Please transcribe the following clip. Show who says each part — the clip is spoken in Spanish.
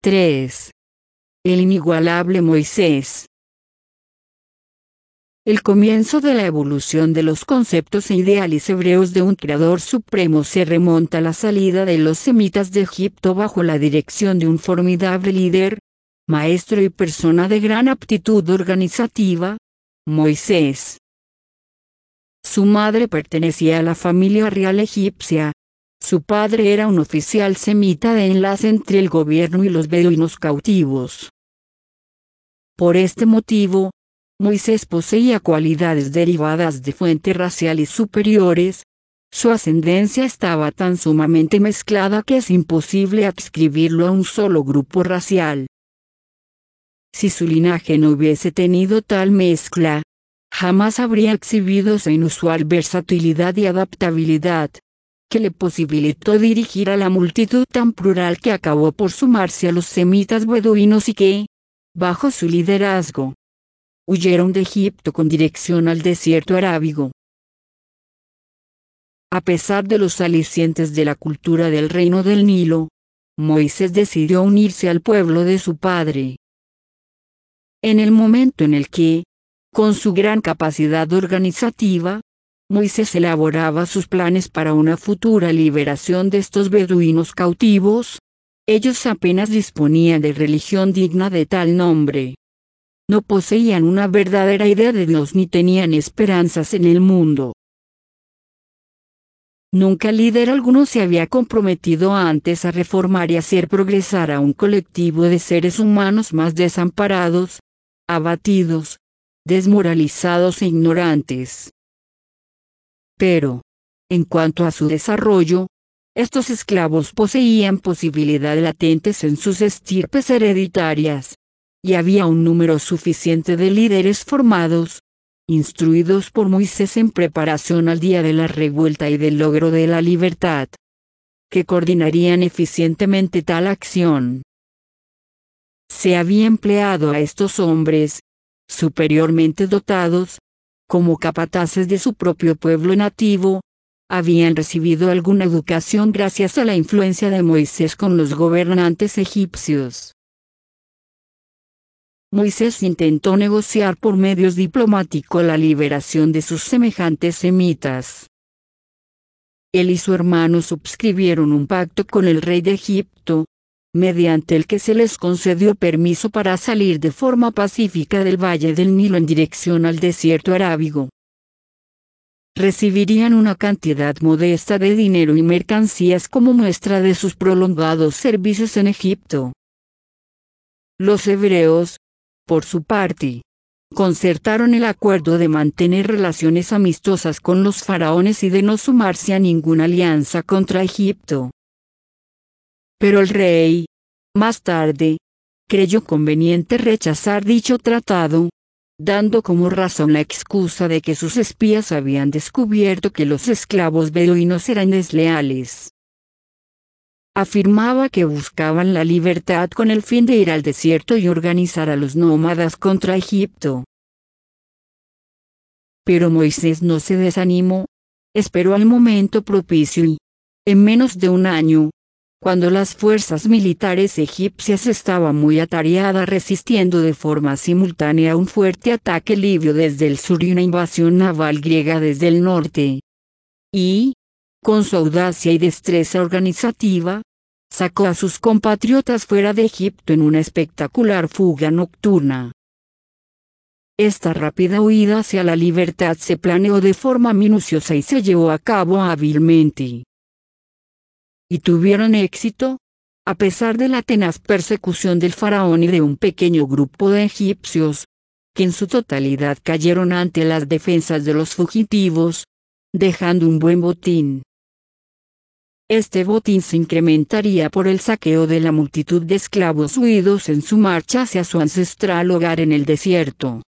Speaker 1: 3. El inigualable Moisés. El comienzo de la evolución de los conceptos e ideales hebreos de un creador supremo se remonta a la salida de los semitas de Egipto bajo la dirección de un formidable líder, maestro y persona de gran aptitud organizativa, Moisés. Su madre pertenecía a la familia real egipcia. Su padre era un oficial semita de enlace entre el gobierno y los beduinos cautivos. Por este motivo, Moisés poseía cualidades derivadas de fuentes raciales superiores. Su ascendencia estaba tan sumamente mezclada que es imposible adscribirlo a un solo grupo racial. Si su linaje no hubiese tenido tal mezcla, jamás habría exhibido esa inusual versatilidad y adaptabilidad, que le posibilitó dirigir a la multitud tan plural que acabó por sumarse a los semitas beduinos y que, bajo su liderazgo, huyeron de Egipto con dirección al desierto arábigo. A pesar de los alicientes de la cultura del reino del Nilo, Moisés decidió unirse al pueblo de su padre. En el momento en el que, con su gran capacidad organizativa, Moisés elaboraba sus planes para una futura liberación de estos beduinos cautivos, ellos apenas disponían de religión digna de tal nombre. No poseían una verdadera idea de Dios ni tenían esperanzas en el mundo. Nunca líder alguno se había comprometido antes a reformar y hacer progresar a un colectivo de seres humanos más desamparados, abatidos, desmoralizados e ignorantes. Pero, en cuanto a su desarrollo, estos esclavos poseían posibilidades latentes en sus estirpes hereditarias, y había un número suficiente de líderes formados, instruidos por Moisés en preparación al día de la revuelta y del logro de la libertad, que coordinarían eficientemente tal acción. Se había empleado a estos hombres, superiormente dotados, como capataces de su propio pueblo nativo. Habían recibido alguna educación gracias a la influencia de Moisés con los gobernantes egipcios. Moisés intentó negociar por medios diplomáticos la liberación de sus semejantes semitas. Él y su hermano suscribieron un pacto con el rey de Egipto, mediante el que se les concedió permiso para salir de forma pacífica del valle del Nilo en dirección al desierto arábigo. Recibirían una cantidad modesta de dinero y mercancías como muestra de sus prolongados servicios en Egipto. Los hebreos, por su parte, concertaron el acuerdo de mantener relaciones amistosas con los faraones y de no sumarse a ninguna alianza contra Egipto. Pero el rey, más tarde, creyó conveniente rechazar dicho tratado, dando como razón la excusa de que sus espías habían descubierto que los esclavos beduinos eran desleales. Afirmaba que buscaban la libertad con el fin de ir al desierto y organizar a los nómadas contra Egipto. Pero Moisés no se desanimó, esperó al momento propicio y, en menos de un año, cuando las fuerzas militares egipcias estaban muy atareadas resistiendo de forma simultánea un fuerte ataque libio desde el sur y una invasión naval griega desde el norte, y, con su audacia y destreza organizativa, sacó a sus compatriotas fuera de Egipto en una espectacular fuga nocturna. Esta rápida huida hacia la libertad se planeó de forma minuciosa y se llevó a cabo hábilmente. Y tuvieron éxito, a pesar de la tenaz persecución del faraón y de un pequeño grupo de egipcios, que en su totalidad cayeron ante las defensas de los fugitivos, dejando un buen botín. Este botín se incrementaría por el saqueo de la multitud de esclavos huidos en su marcha hacia su ancestral hogar en el desierto.